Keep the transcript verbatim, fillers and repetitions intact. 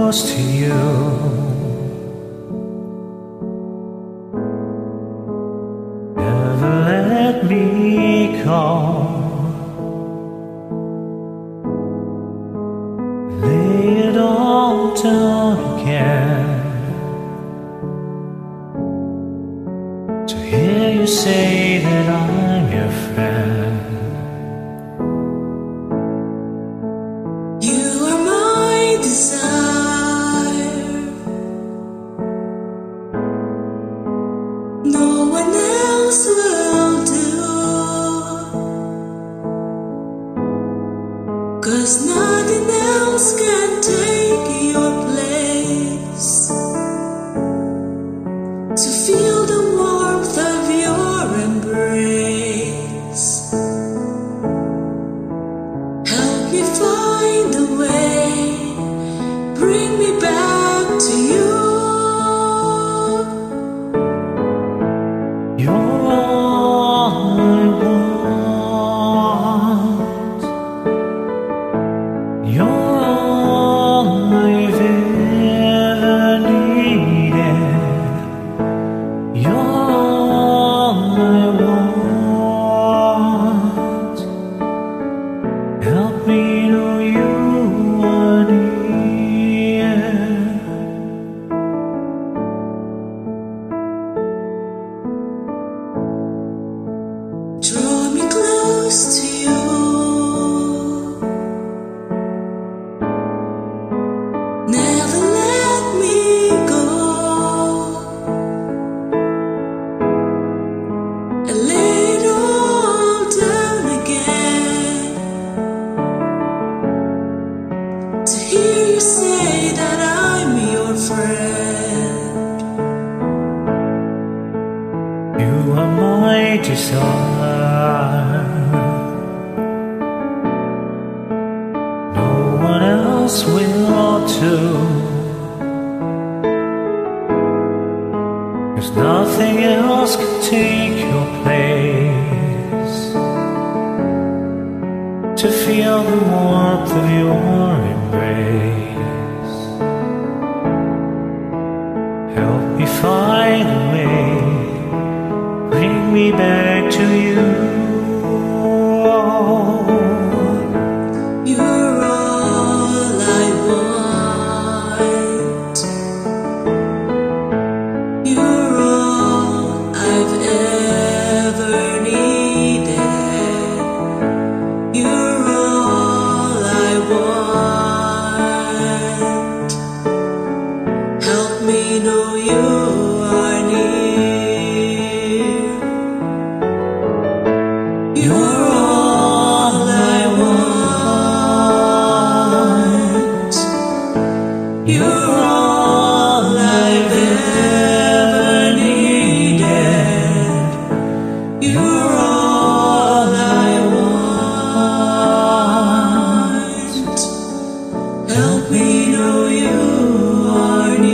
close to you. Never let me go. Lay it all down again to hear you say that I'm your friend. You are my desire. No one else will do. 'Cause nothing else can take your place. To feel the warmth of your embrace, help me find a way, bring me back to you. You're all I want. You're all I've ever needed. You're all I want. Help me know you are near. Draw me close to you. Never let me go. And lay it all down again to hear you say that I'm your friend. You are my desire. No one else will do. 'Cause nothing else can take your place. To feel the warmth of your embrace, help me find a way, bring me back to you. You're all I want. You're all I've ever needed. You're all I want. Help me know you are near. You're all I want. You're all I've ever needed. You're all I want. Help me know you are near.